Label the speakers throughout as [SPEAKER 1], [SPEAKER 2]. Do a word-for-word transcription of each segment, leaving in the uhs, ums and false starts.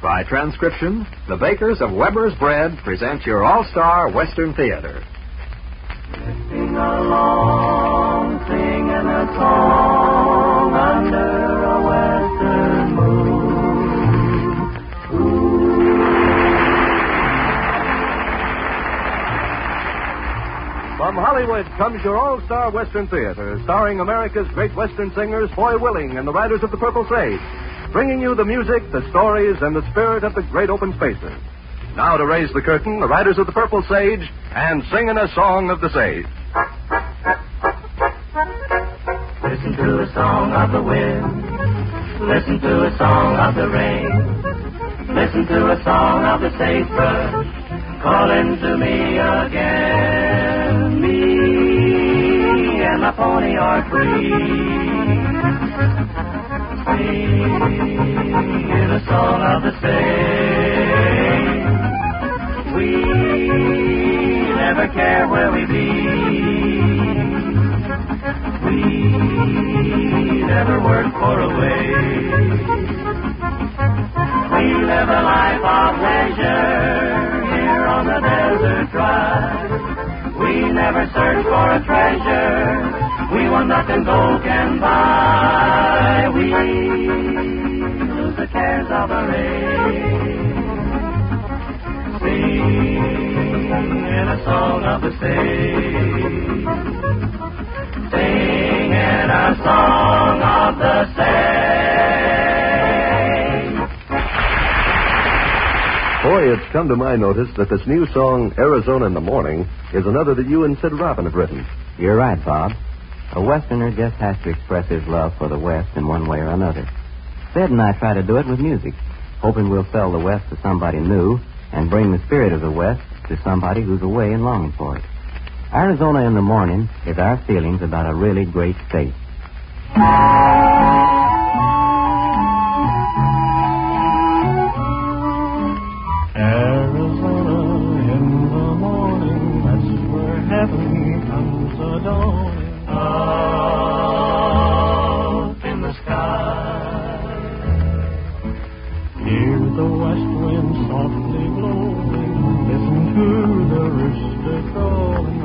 [SPEAKER 1] By transcription, the bakers of Weber's Bread present your all-star Western Theater.
[SPEAKER 2] Sing along, singing a song under a western moon.
[SPEAKER 3] From Hollywood comes your all-star Western Theater, starring America's great Western singers, Foy Willing and the Riders of the Purple Sage, bringing you the music, the stories, and the spirit of the great open spaces. Now to raise the curtain, the Riders of the Purple Sage and Singing a Song of the Sage.
[SPEAKER 2] Listen to a song of the wind. Listen to a song of the rain. Listen to a song of the sagebrush calling to me again. Me and my pony are free. Singing a song of the same. We never care where we be. We never work for a wage. We live a life of leisure here on the desert drive. We never search for a treasure. We want nothing gold can buy. We lose the cares of our age. Singing a song of the sage. Singing a song of the sage.
[SPEAKER 3] Boy, it's come to my notice that this new song, Arizona in the Morning, is another that you and Sid Robin have written.
[SPEAKER 4] You're right, Bob. A Westerner just has to express his love for the West in one way or another. Sid and I try to do it with music, hoping we'll sell the West to somebody new and bring the spirit of the West to somebody who's away and longing for it. Arizona in the Morning is our feelings about a really great state.
[SPEAKER 2] Arizona in the morning, that's where heaven comes a-dawning. Up in the sky, hear the west wind softly blowing, listen to the rooster crowing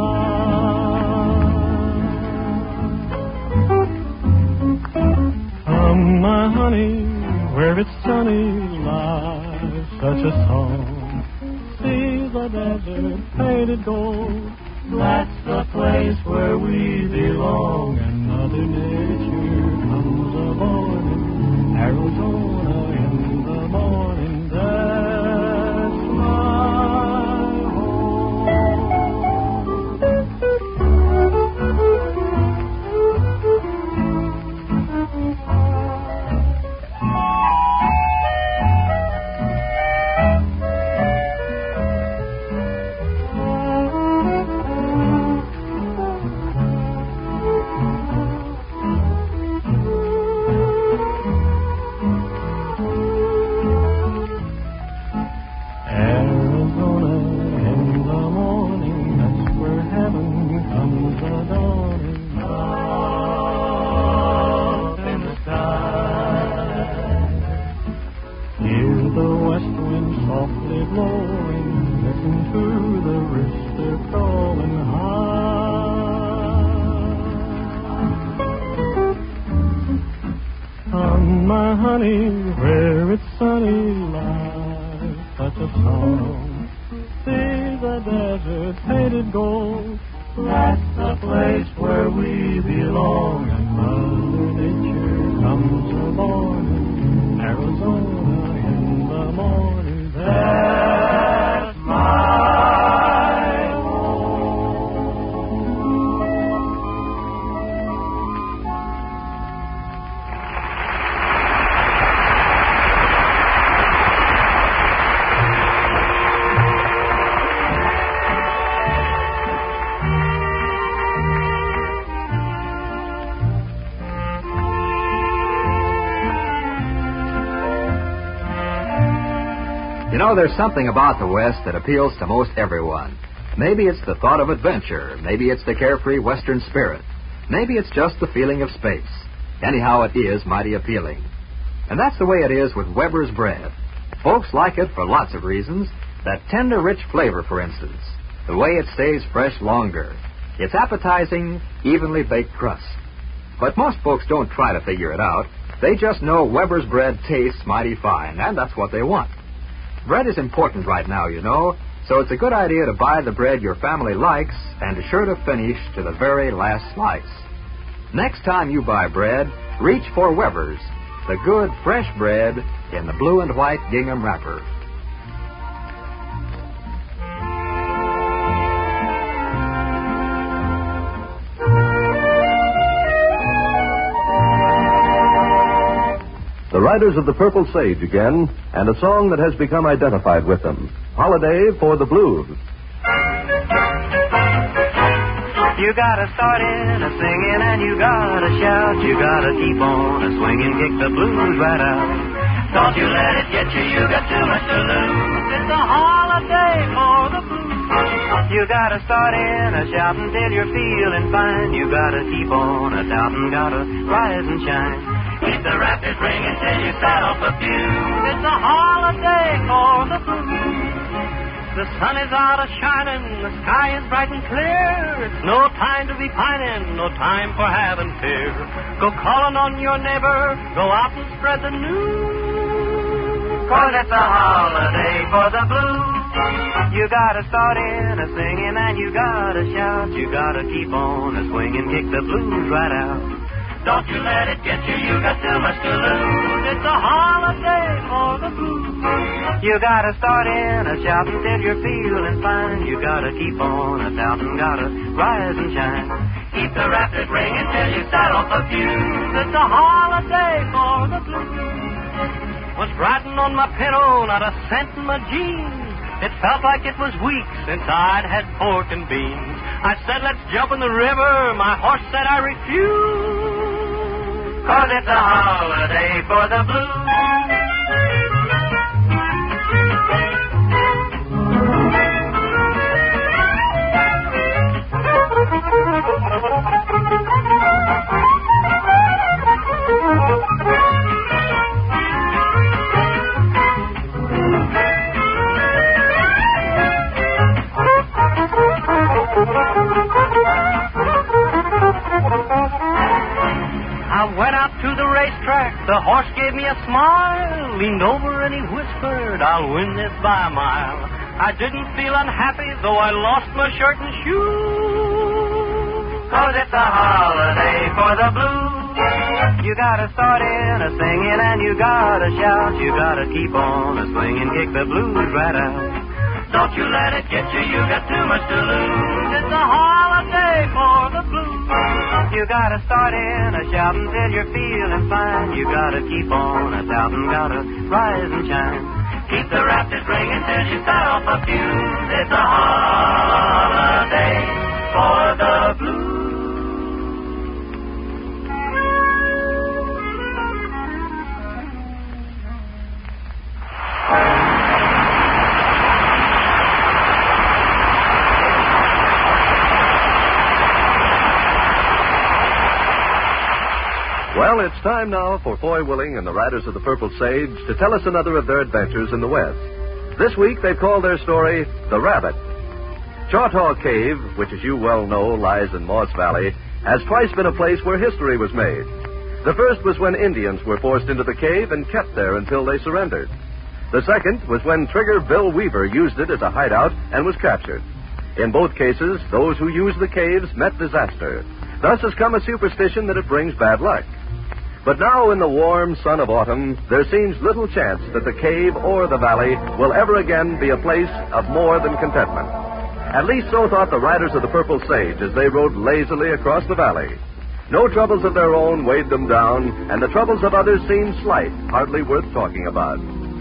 [SPEAKER 2] high. Come, my honey, where it's sunny lies such a song. See the desert painted gold, that's the place where we belong. And Mother Nature comes a-borning, Arizona in the morning, that's my my honey, where it's sunny lies such a song. See the desert painted gold, that's the place where we belong. And Mother Nature comes a-borning, Arizona in the morning, that's my home.
[SPEAKER 1] You know, there's something about the West that appeals to most everyone. Maybe it's the thought of adventure. Maybe it's the carefree Western spirit. Maybe it's just the feeling of space. Anyhow, it is mighty appealing. And that's the way it is with Weber's Bread. Folks like it for lots of reasons. That tender, rich flavor, for instance. The way it stays fresh longer. Its appetizing, evenly baked crust. But most folks don't try to figure it out. They just know Weber's bread tastes mighty fine, and that's what they want. Bread is important right now, you know, so it's a good idea to buy the bread your family likes and be sure to finish to the very last slice. Next time you buy bread, reach for Weber's, the good, fresh bread in the blue and white gingham wrapper.
[SPEAKER 3] The Riders of the Purple Sage again, and a song that has become identified with them. Holiday for the Blues.
[SPEAKER 2] You gotta start in a singing and you gotta shout. You gotta keep on a swinging, kick the blues right out. Don't you let it get you, you got too much to lose. It's a holiday for the blues. You gotta start in a shouting till you're feeling fine. You gotta keep on a shouting, gotta rise and shine. Keep the rapids ringing till you start off a few. It's a holiday for the blues. The sun is out a-shining, the sky is bright and clear. It's no time to be pining, no time for having fear. Go calling on your neighbor, go out and spread the news. 'Cause it's a holiday for the blues. You gotta start in a singing and you gotta shout. You gotta keep on a swinging, kick the blues right out. Don't you let it get you, you got too much to lose. It's a holiday for the blues. You gotta start in a shouting till you're feeling fine. You gotta keep on a shouting, gotta rise and shine. Keep the rapids ringing till you start off a fuse. It's a holiday for the blues. Was riding on my pillow, not a cent in my jeans. It felt like it was weeks since I'd had pork and beans. I said, let's jump in the river. My horse said I refuse. 'Cause it's a holiday for the blues. I went out to the racetrack, the horse gave me a smile, leaned over and he whispered, I'll win this by a mile. I didn't feel unhappy, though I lost my shirt and shoes. 'Cause it's a holiday for the blues. You gotta start in a singing and you gotta shout. You gotta keep on a swinging, kick the blues right out. Don't you let it get you, you got too much to lose. It's a holiday for the blues. You gotta start in a shouting till you're feeling fine. You gotta keep on a shouting, gotta rise and shine. Keep the rapids ringing till you start off a fuse. It's a holiday for the blues.
[SPEAKER 3] Well, it's time now for Foy Willing and the Riders of the Purple Sage to tell us another of their adventures in the West. This week they've called their story The Rabbit. Choctaw Cave, which as you well know lies in Moss Valley, has twice been a place where history was made. The first was when Indians were forced into the cave and kept there until they surrendered. The second was when Trigger Bill Weaver used it as a hideout and was captured. In both cases, those who used the caves met disaster. Thus has come a superstition that it brings bad luck. But now, in the warm sun of autumn, there seems little chance that the cave or the valley will ever again be a place of more than contentment. At least so thought the Riders of the Purple Sage as they rode lazily across the valley. No troubles of their own weighed them down, and the troubles of others seemed slight, hardly worth talking about.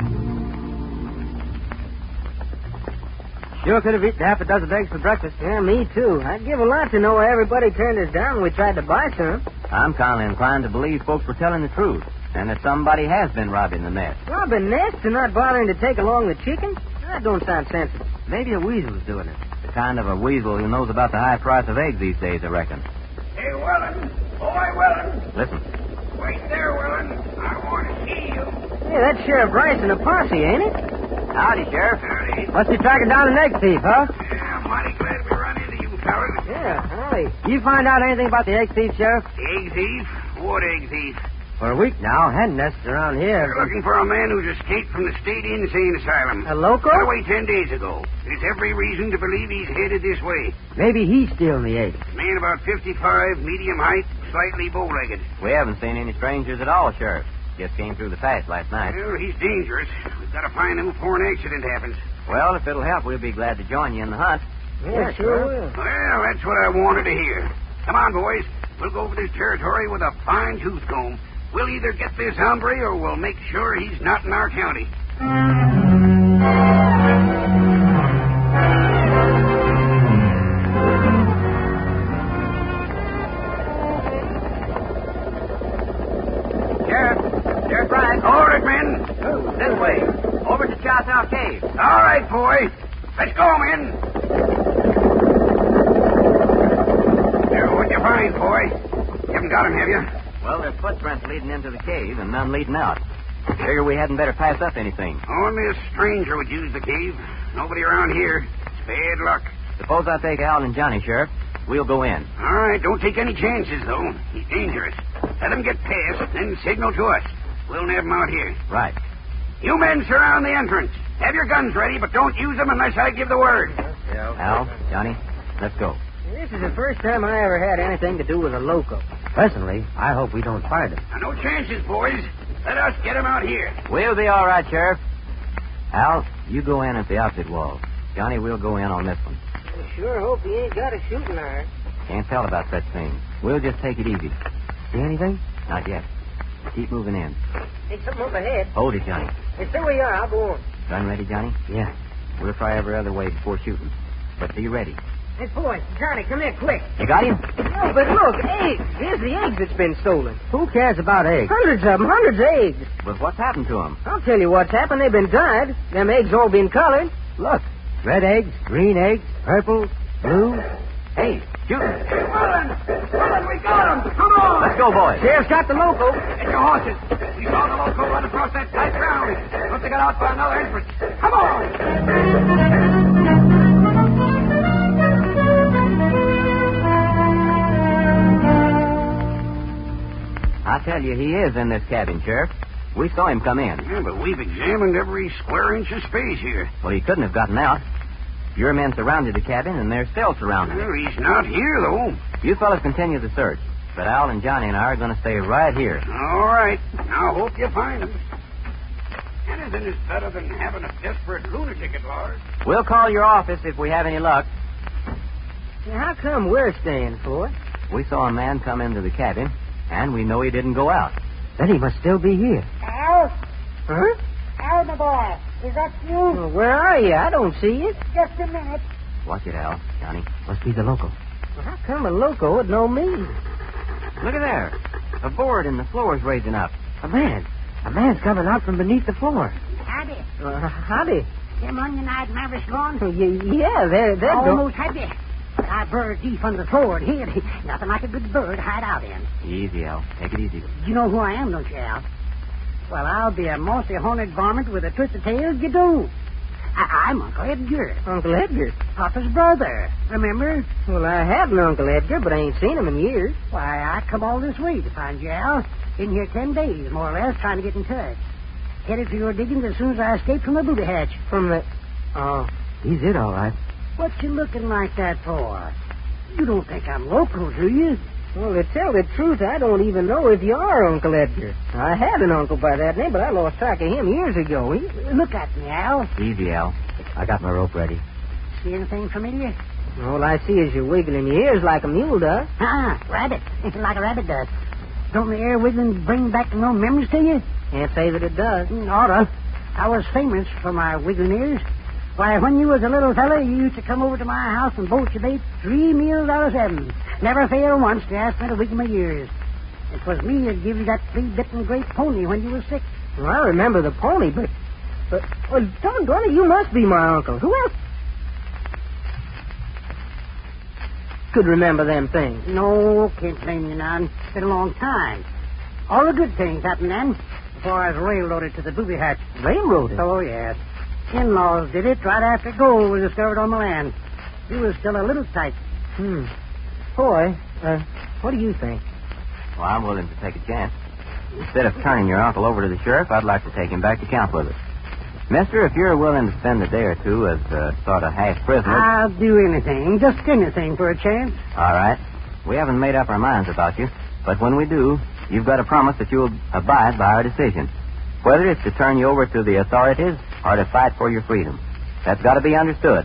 [SPEAKER 5] Sure could have eaten half a dozen eggs for breakfast. Yeah, me too. I'd give a lot to know why everybody turned us down when we tried to buy some.
[SPEAKER 4] I'm kind of inclined to believe folks were telling the truth, and that somebody has been robbing the nest.
[SPEAKER 5] Robbing nests and not bothering to take along the chickens? That don't sound sensible.
[SPEAKER 4] Maybe a weasel's doing it. The kind of a weasel who knows about the high price of eggs these days, I reckon.
[SPEAKER 6] Hey, Wellen. Boy, Wellen.
[SPEAKER 4] Listen.
[SPEAKER 6] Wait there, Wellen. I want to see you.
[SPEAKER 5] Hey, that's Sheriff Rice and a posse, ain't it?
[SPEAKER 4] Howdy, Sheriff.
[SPEAKER 2] Howdy.
[SPEAKER 5] Must be tracking down an egg thief, huh?
[SPEAKER 2] Yeah, I'm mighty glad we run into you, fellas.
[SPEAKER 5] Yeah, howdy. You find out anything about the egg thief, Sheriff?
[SPEAKER 2] Egg thief? What egg thief?
[SPEAKER 5] For a week now, hen nests around here.
[SPEAKER 2] They're looking for a man who's escaped from the state insane asylum.
[SPEAKER 5] A loco?
[SPEAKER 2] Got away ten days ago. There's every reason to believe he's headed this way.
[SPEAKER 5] Maybe he's stealing the eggs.
[SPEAKER 2] Man about fifty-five, medium height, slightly bow-legged.
[SPEAKER 4] We haven't seen any strangers at all, Sheriff. Just came through the pass last night.
[SPEAKER 2] Well, he's dangerous. We've got to find him before an accident happens.
[SPEAKER 4] Well, if it'll help, we'll be glad to join you in the hunt.
[SPEAKER 5] Yeah, sure will.
[SPEAKER 2] Well, that's what I wanted to hear. Come on, boys. We'll go over this territory with a fine tooth comb. We'll either get this hombre or we'll make sure he's not in our county.
[SPEAKER 4] Sheriff. Sheriff Rice.
[SPEAKER 2] Hold it, men.
[SPEAKER 4] This way. Over to Choctaw Cave.
[SPEAKER 2] All right, boy. Let's go, men. Now, what'd you find, boy? You haven't got him, have you?
[SPEAKER 4] Well, there's footprints leading into the cave and none leading out. Figure we hadn't better pass up anything.
[SPEAKER 2] Only a stranger would use the cave. Nobody around here. It's bad luck.
[SPEAKER 4] Suppose I take Al and Johnny, Sheriff. We'll go in.
[SPEAKER 2] All right, don't take any chances, though. He's dangerous. Let him get past, then signal to us. We'll nab him out here.
[SPEAKER 4] Right.
[SPEAKER 2] You men surround the entrance. Have your guns ready, but don't use them unless I give the word.
[SPEAKER 4] Al, Johnny, let's go.
[SPEAKER 5] This is the first time I ever had anything to do with a loco. Personally, I hope we don't find him.
[SPEAKER 2] Now, no chances, boys. Let us get him out here.
[SPEAKER 4] We'll be all right, Sheriff. Al, you go in at the opposite wall. Johnny, we'll go in on this one.
[SPEAKER 5] I sure hope he ain't got a shooting iron.
[SPEAKER 4] Can't tell about such things. We'll just take it easy.
[SPEAKER 5] See anything?
[SPEAKER 4] Not yet. Keep moving in.
[SPEAKER 5] Hey, something up ahead.
[SPEAKER 4] Hold it, Johnny.
[SPEAKER 5] Hey, stay where you are. I'll go on.
[SPEAKER 4] Gun ready, Johnny?
[SPEAKER 5] Yeah.
[SPEAKER 4] We'll try every other way before shooting. But be ready.
[SPEAKER 5] Hey, boy, Johnny, come here, quick.
[SPEAKER 4] You got him?
[SPEAKER 5] No, but look, eggs. Here's the eggs that's been stolen. Who cares about eggs? Hundreds of them, hundreds of eggs.
[SPEAKER 4] But what's happened to them?
[SPEAKER 5] I'll tell you what's happened. They've been dyed. Them eggs all been colored. Look, red eggs, green eggs, purple, blue.
[SPEAKER 4] Hey, shoot.
[SPEAKER 2] Hey, Mullen! Mullen, we got him! Come on!
[SPEAKER 4] Let's go, boys.
[SPEAKER 5] Sheriff's got the loco.
[SPEAKER 2] Get your horses. We saw the loco run across that tight ground. Must have got out by another entrance. Come on!
[SPEAKER 4] I tell you, he is in this cabin, Sheriff. We saw him come in.
[SPEAKER 2] Yeah, but we've examined every square inch of space here.
[SPEAKER 4] Well, he couldn't have gotten out. Your men surrounded the cabin, and they're still surrounded.
[SPEAKER 2] Well, he's not here, though.
[SPEAKER 4] You fellas continue the search. But Al and Johnny and I are going to stay right here.
[SPEAKER 2] All right. Now, hope you find him. Anything is better than having a desperate lunatic at large.
[SPEAKER 4] We'll call your office if we have any luck.
[SPEAKER 5] How come we're staying, Floyd?
[SPEAKER 4] We saw a man come into the cabin, and we know he didn't go out.
[SPEAKER 5] Then he must still be here.
[SPEAKER 6] Al?
[SPEAKER 5] Huh?
[SPEAKER 6] Al, my boy. Is that you?
[SPEAKER 5] Well, where are you? I don't see you.
[SPEAKER 6] Just a minute.
[SPEAKER 4] Watch it, Al. Johnny.
[SPEAKER 5] Must be the loco. Well, how come a loco would know me?
[SPEAKER 4] Look at there. A board in the floor's raising up.
[SPEAKER 5] A man. A man's coming out from beneath the floor.
[SPEAKER 6] Howdy.
[SPEAKER 5] Uh, howdy.
[SPEAKER 6] Them onion-eyed mavericks gone?
[SPEAKER 5] Y- yeah, they're... they're
[SPEAKER 6] Almost had you. But I burrowed deep under the floor and hid. Nothing like a good bird to hide out in.
[SPEAKER 4] Easy, Al. Take it easy.
[SPEAKER 6] You know who I am, don't you, Al? Well, I'll be a mossy horned varmint with a twisted tail, you do. I- I'm Uncle Edgar.
[SPEAKER 5] Uncle Edgar?
[SPEAKER 6] Papa's brother. Remember?
[SPEAKER 5] Well, I have an Uncle Edgar, but I ain't seen him in years.
[SPEAKER 6] Why, I come all this way to find you, Al. Been here ten days, more or less, trying to get in touch. Headed for your diggings as soon as I escaped from the booty hatch.
[SPEAKER 5] From the... Oh, he's it, all right.
[SPEAKER 6] What you looking like that for? You don't think I'm local, do you?
[SPEAKER 5] Well, to tell the truth, I don't even know if you are Uncle Edgar. I had an uncle by that name, but I lost track of him years ago. He...
[SPEAKER 6] Look at me, Al.
[SPEAKER 4] Easy, Al. I got my rope ready.
[SPEAKER 6] See anything familiar?
[SPEAKER 5] All I see is you wiggling your ears like a mule does.
[SPEAKER 6] Ah, rabbit. Like a rabbit does. Don't the air wiggling bring back no memories to you?
[SPEAKER 5] Can't say that it does.
[SPEAKER 6] Mm, oughta. I was famous for my wiggling ears. Why, when you was a little fella, you used to come over to my house and bolt your bait three meals out of seven. Never failed once to ask me to wiggle my ears. It was me that gave you that flea-bitten great pony when you was sick.
[SPEAKER 5] Well, I remember the pony, but... But, well, doggone it, you must be my uncle. Who else could remember them things?
[SPEAKER 6] No, can't blame you none. It's been a long time. All the good things happened then. before I was railroaded to the booby hatch.
[SPEAKER 5] Railroaded?
[SPEAKER 6] Oh, yes. In-laws did it right after gold was discovered on the land. He was still a little tight.
[SPEAKER 5] Hmm. Boy, uh, what do you think?
[SPEAKER 4] Well, I'm willing to take a chance. Instead of turning your uncle over to the sheriff, I'd like to take him back to camp with us. Mister, if you're willing to spend a day or two as a sort of half prisoner...
[SPEAKER 6] I'll do anything, just anything for a chance.
[SPEAKER 4] All right. We haven't made up our minds about you, but when we do, you've got to promise that you'll abide by our decision. Whether it's to turn you over to the authorities or to fight for your freedom. That's got to be understood.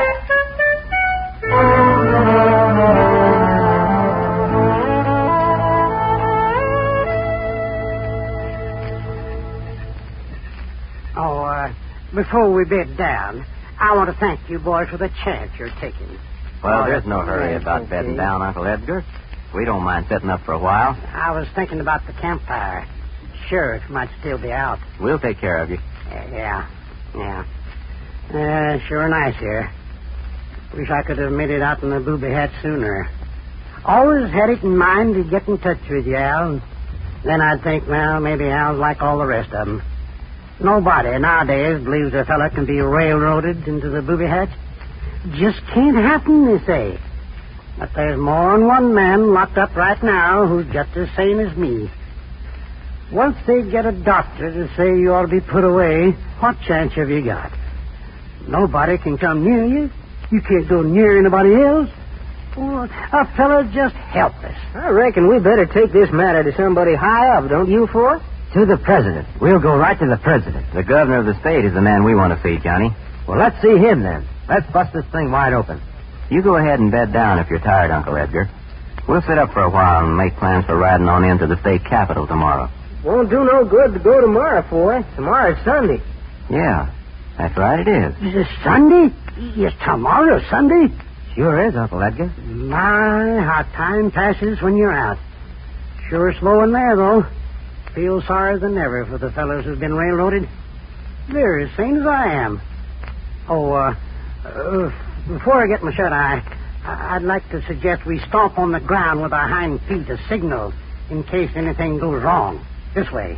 [SPEAKER 6] Oh, uh, before we bed down, I want to thank you boys for the chance you're taking.
[SPEAKER 4] Well,
[SPEAKER 5] Oh,
[SPEAKER 4] there's no
[SPEAKER 5] that's
[SPEAKER 4] hurry
[SPEAKER 5] okay.
[SPEAKER 4] about bedding down, Uncle Edgar. We don't mind sitting up for a while.
[SPEAKER 6] I was thinking about the campfire. Sheriff might still be out.
[SPEAKER 4] We'll take care of you.
[SPEAKER 6] Uh, yeah, yeah. Uh, sure nice here. Wish I could have made it out in the booby hat sooner. Always had it in mind to get in touch with you, Al. Then I'd think, well, maybe Al's like all the rest of them. Nobody nowadays believes a fella can be railroaded into the booby hatch. Just can't happen, they say. But there's more than one man locked up right now who's just as sane as me. Once they get a doctor to say you ought to be put away, what chance have you got? Nobody can come near you. You can't go near anybody else. Well, a fella's just helpless.
[SPEAKER 5] I reckon we better take this matter to somebody high up, don't you, Ford?
[SPEAKER 4] To the president. We'll go right to the president. The governor of the state is the man we want to see, Johnny.
[SPEAKER 5] Well, let's see him then. Let's bust this thing wide open.
[SPEAKER 4] You go ahead and bed down if you're tired, Uncle Edgar. We'll sit up for a while and make plans for riding on into the state capitol tomorrow.
[SPEAKER 5] Won't do no good to go tomorrow, Foy. Tomorrow's Sunday.
[SPEAKER 4] Yeah, that's right, it is.
[SPEAKER 6] Is it Sunday? Yes, tomorrow, Sunday?
[SPEAKER 4] Sure is, Uncle Edgar.
[SPEAKER 6] My, how time passes when you're out. Sure slow in there, though. Feel sorrier than ever for the fellows who've been railroaded. They're as sane as I am. Oh, uh, uh before I get my shut-eye, I'd like to suggest we stomp on the ground with our hind feet as signal in case anything goes wrong. This way.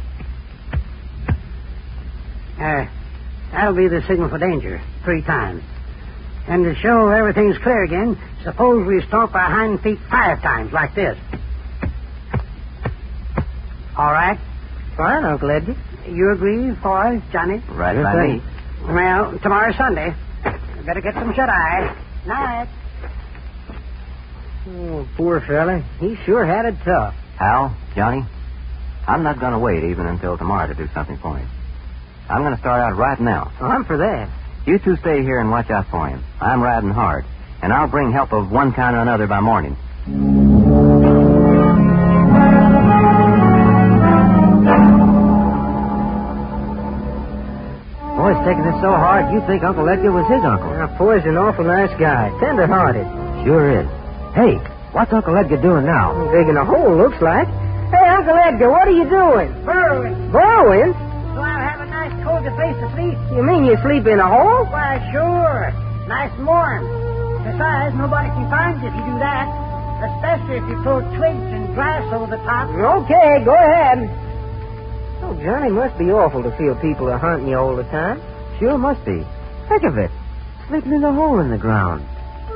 [SPEAKER 6] Uh, that'll be the signal for danger, three times. And to show everything's clear again, suppose we stomp our hind feet five times, like this. All right?
[SPEAKER 5] Fine, Uncle Edgar.
[SPEAKER 6] You agree, Foy, Johnny?
[SPEAKER 4] Right
[SPEAKER 5] Yes,
[SPEAKER 4] by
[SPEAKER 5] sir.
[SPEAKER 4] me.
[SPEAKER 6] Well, tomorrow's Sunday. Better get some shut-eye. Night.
[SPEAKER 5] Oh, poor fella. He sure had it tough.
[SPEAKER 4] Hal, Johnny, I'm not going to wait even until tomorrow to do something for him. I'm going to start out right now.
[SPEAKER 5] Oh, I'm for that.
[SPEAKER 4] You two stay here and watch out for him. I'm riding hard, and I'll bring help of one kind or another by morning.
[SPEAKER 5] Boy's taking it so hard, you'd think Uncle Edgar was his uncle. Now, Foy's an awful nice guy. Tender-hearted.
[SPEAKER 4] Sure is. Hey, what's Uncle Edgar doing now?
[SPEAKER 5] Digging a hole, looks like. Hey, Uncle Edgar, what are you doing?
[SPEAKER 6] Burrowing.
[SPEAKER 5] Burrowing?
[SPEAKER 6] So I'll have a nice cozy place to sleep.
[SPEAKER 5] You mean you sleep in a hole?
[SPEAKER 6] Why, sure. Nice and warm. Besides, nobody can find you if you do that. Especially if you throw twigs and grass over the top.
[SPEAKER 5] Okay, go ahead. Oh, Johnny, must be awful to feel people are hunting you all the time.
[SPEAKER 4] Sure must be. Think of it. Sleeping in a hole in the ground.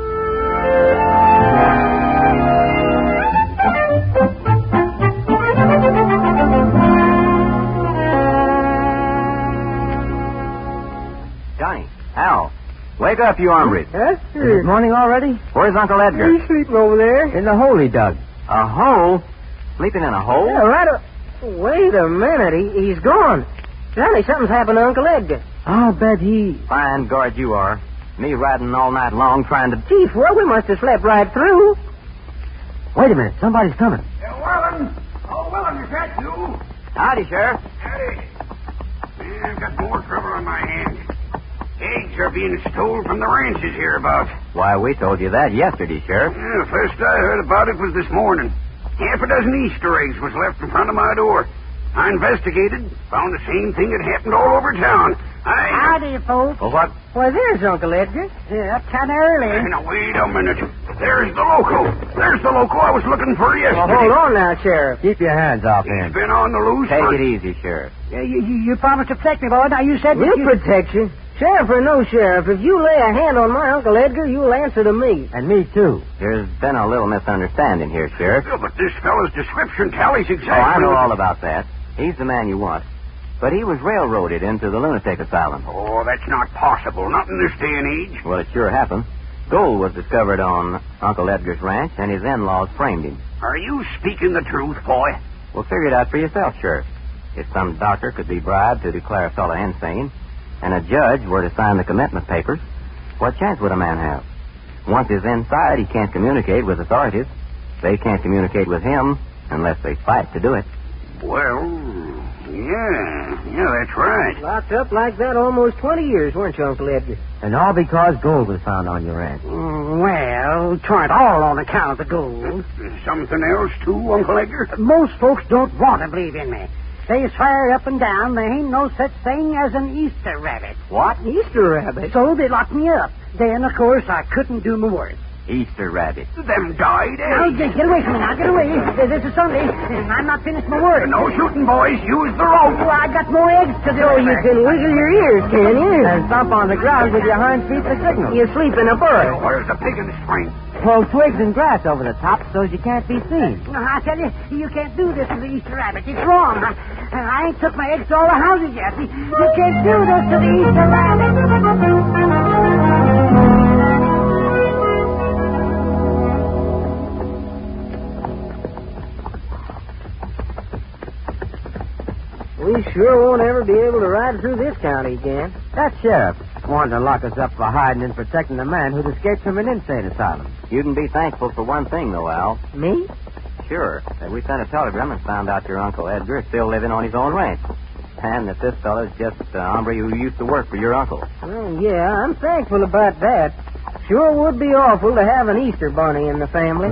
[SPEAKER 4] Johnny, Hal, wake up, you hombres.
[SPEAKER 5] Huh?
[SPEAKER 4] Is it morning already? Where's Uncle Edgar?
[SPEAKER 5] He's sleeping over there.
[SPEAKER 4] In the hole he dug. A hole? Sleeping in a hole?
[SPEAKER 5] Yeah, right. A... Wait a minute. He, he's gone. Johnny, something's happened to Uncle Edgar.
[SPEAKER 4] I'll bet he... Fine guard you are. Me riding all night long trying to...
[SPEAKER 5] Chief, well, we must have slept right through.
[SPEAKER 4] Wait a minute. Somebody's coming.
[SPEAKER 7] Yeah, Wellen. Oh, Wellen, is that you?
[SPEAKER 4] Howdy, Sheriff.
[SPEAKER 7] Howdy. Man, I've got more trouble on my hands. Eggs are being stole from the ranches hereabouts.
[SPEAKER 4] Why, we told you that yesterday, Sheriff.
[SPEAKER 7] Yeah, first I heard about it was this morning. Half a dozen Easter eggs was left in front of my door. I investigated, found the same thing had happened all over town. I...
[SPEAKER 6] Howdy, folks.
[SPEAKER 1] Well, what?
[SPEAKER 5] Why, there's Uncle Edgar.
[SPEAKER 6] Yeah, up kind of early.
[SPEAKER 7] Now, wait a minute. There's the loco. There's the loco I was looking for yesterday.
[SPEAKER 5] Well, hold on now, Sheriff.
[SPEAKER 4] Keep your hands off
[SPEAKER 7] He's
[SPEAKER 4] him.
[SPEAKER 7] been on the loose.
[SPEAKER 4] Take
[SPEAKER 7] for-
[SPEAKER 4] it easy, Sheriff.
[SPEAKER 6] Yeah, you, you, you promised to protect me, boy. Now, you said that
[SPEAKER 5] We'll
[SPEAKER 6] you...
[SPEAKER 5] protect you. Sheriff or no sheriff, if you lay a hand on my Uncle Edgar, you'll answer to me.
[SPEAKER 4] And me, too. There's been a little misunderstanding here, Sheriff.
[SPEAKER 7] Yeah, but this fellow's description tallies exactly.
[SPEAKER 4] Oh, I know
[SPEAKER 7] with-
[SPEAKER 4] all about that. He's the man you want. But he was railroaded into the lunatic asylum.
[SPEAKER 7] Oh, that's not possible. Not in this day and age.
[SPEAKER 4] Well, it sure happened. Gold was discovered on Uncle Edgar's ranch, and his in-laws framed him.
[SPEAKER 7] Are you speaking the truth, boy?
[SPEAKER 4] Well, figure it out for yourself, Sheriff. If some doctor could be bribed to declare a fellow insane, and a judge were to sign the commitment papers, what chance would a man have? Once he's inside, he can't communicate with authorities. They can't communicate with him unless they fight to do it.
[SPEAKER 7] Well, yeah. Yeah, that's right.
[SPEAKER 5] Locked up like that almost twenty years, weren't you, Uncle Edgar?
[SPEAKER 4] And all because gold was found on your ranch.
[SPEAKER 6] Mm, well, 'twarn't all on account of the gold.
[SPEAKER 7] Something else, too, Uncle Edgar?
[SPEAKER 6] Most folks don't want to believe in me. They swear up and down there ain't no such thing as an Easter rabbit.
[SPEAKER 5] What? Easter rabbit?
[SPEAKER 6] So they locked me up. Then, of course, I couldn't do my work.
[SPEAKER 4] Easter rabbit.
[SPEAKER 7] Them died, eh?
[SPEAKER 6] Now, get, get away from me now. Get away. This is Sunday, and I'm not finished my work.
[SPEAKER 7] No shooting, boys. Use the rope.
[SPEAKER 6] Oh, I got more eggs to do.
[SPEAKER 5] So you can wiggle your ears, can you?
[SPEAKER 4] And stomp on the ground with your hind feet for signal.
[SPEAKER 5] You sleep in a burrow.
[SPEAKER 7] Where's the pig in the spring?
[SPEAKER 4] Pull twigs and grass over the top so you can't be seen.
[SPEAKER 6] Now, I tell you, you can't do this to the Easter rabbit. It's wrong. I, I ain't took my eggs to all the houses yet. You can't do this to the Easter rabbit.
[SPEAKER 5] We sure won't ever be able to ride through this county again.
[SPEAKER 4] That sheriff wanted to lock us up for hiding and protecting a man who'd escaped from an insane asylum. You can be thankful for one thing, though, Al.
[SPEAKER 5] Me?
[SPEAKER 4] Sure, that we sent a telegram and found out your Uncle Edgar is still living on his own ranch. And that this fellow's just a hombre who used to work for your uncle.
[SPEAKER 5] Well, yeah, I'm thankful about that. Sure would be awful to have an Easter bunny in the family.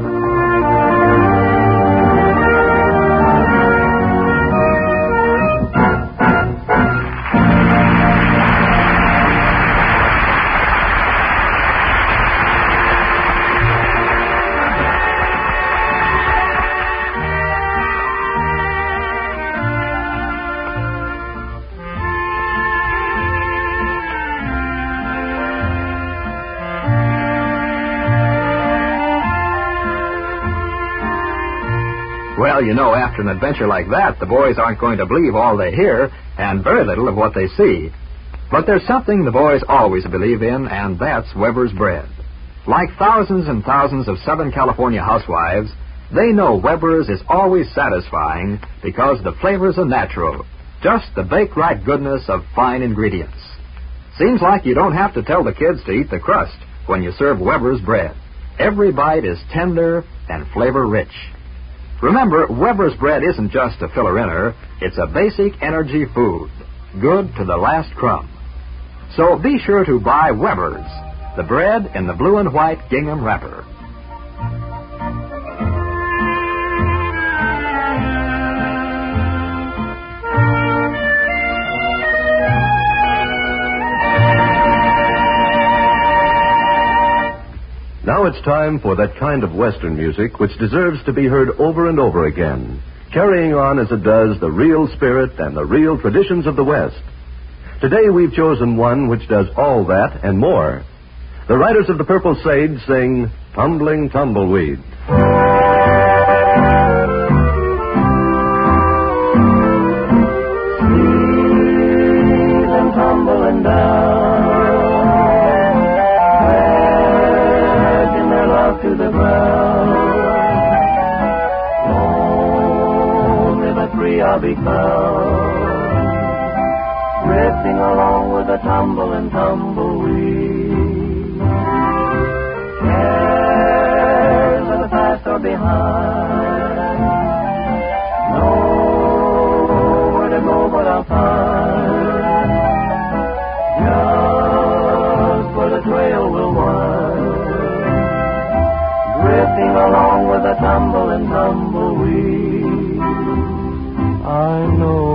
[SPEAKER 1] Well, you know, after an adventure like that, the boys aren't going to believe all they hear and very little of what they see. But there's something the boys always believe in, and that's Weber's bread. Like thousands and thousands of Southern California housewives, they know Weber's is always satisfying because the flavors are natural, just the baked-right goodness of fine ingredients. Seems like you don't have to tell the kids to eat the crust when you serve Weber's bread. Every bite is tender and flavor-rich. Remember, Weber's bread isn't just a filler-inner, it's a basic energy food, good to the last crumb. So be sure to buy Weber's, the bread in the blue and white gingham wrapper.
[SPEAKER 3] Now it's time for that kind of Western music which deserves to be heard over and over again, carrying on as it does the real spirit and the real traditions of the West. Today we've chosen one which does all that and more. The Riders of the Purple Sage sing Tumbling Tumbleweed.
[SPEAKER 2] See them tumbling down, dragging their love to the ground. Lonely but free I'll be found, drifting along with the tumble and tumbleweed. Cares of the past are behind, nowhere to go but I'll find, just where the trail will wind, drifting along with the tumble and tumbleweed. I know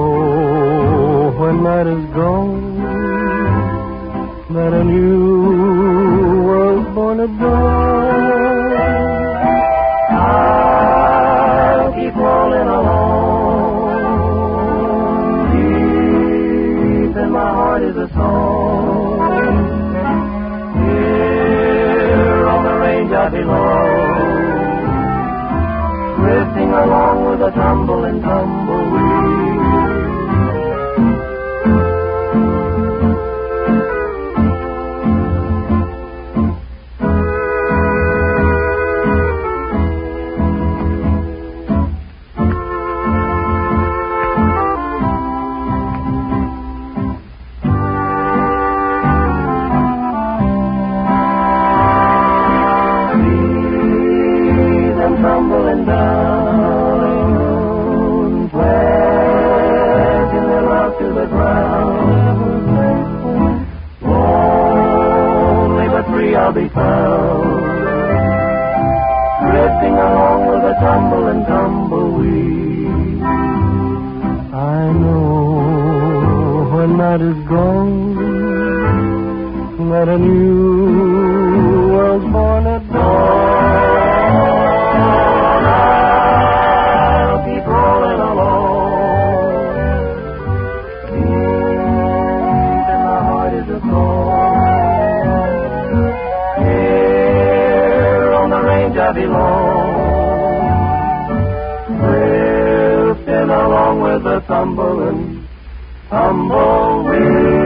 [SPEAKER 3] a new world born of dawn. I'll keep rolling along. Deep in my heart is a song. Here on the range I belong, drifting along with a tumble and tumbleweed. Tumbling down, flashing their love to the ground. Lonely but free I'll be found, drifting along with a tumble and tumbleweed. I know when night is gone, that a new world's born at dawn. I belong, drifting along with the tumble and tumbleweed.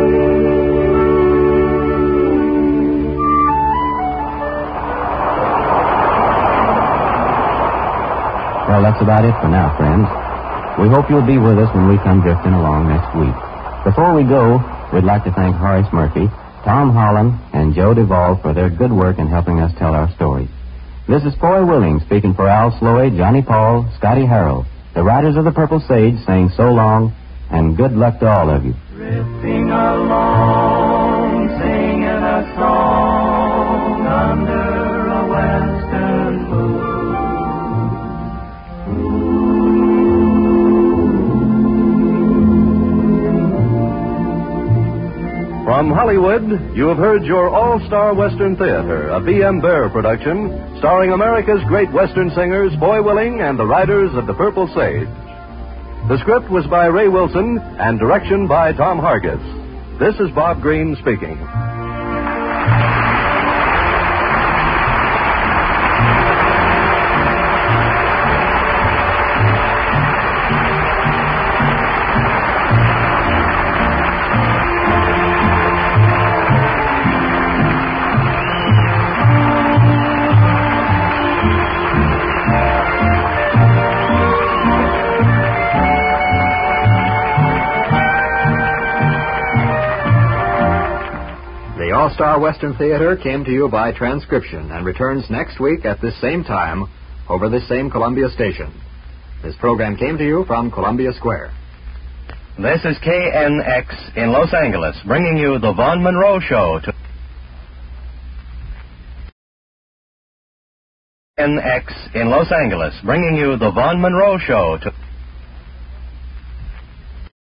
[SPEAKER 4] Well, that's about it for now, friends. We hope you'll be with us when we come drifting along next week. Before we go, we'd like to thank Horace Murphy, Tom Holland, and Joe Duvall for their good work in helping us tell our stories. This is Foy Willing speaking for Al Sloey, Johnny Paul, Scotty Harrell, the Riders of the Purple Sage, saying so long and good luck to all of you.
[SPEAKER 2] Drifting along, singing a song under a western moon.
[SPEAKER 3] From Hollywood, you have heard your All-Star Western Theater, a V M. Bear production, starring America's great Western singers, Foy Willing and the Riders of the Purple Sage. The script was by Ray Wilson and direction by Tom Hargis. This is Bob Green speaking.
[SPEAKER 1] All-Star Western Theater came to you by transcription and returns next week at this same time over this same Columbia station. This program came to you from Columbia Square.
[SPEAKER 8] This is K N X in Los Angeles, bringing you the Vaughn Monroe Show. To K N X in Los Angeles, bringing you the Vaughn Monroe Show. To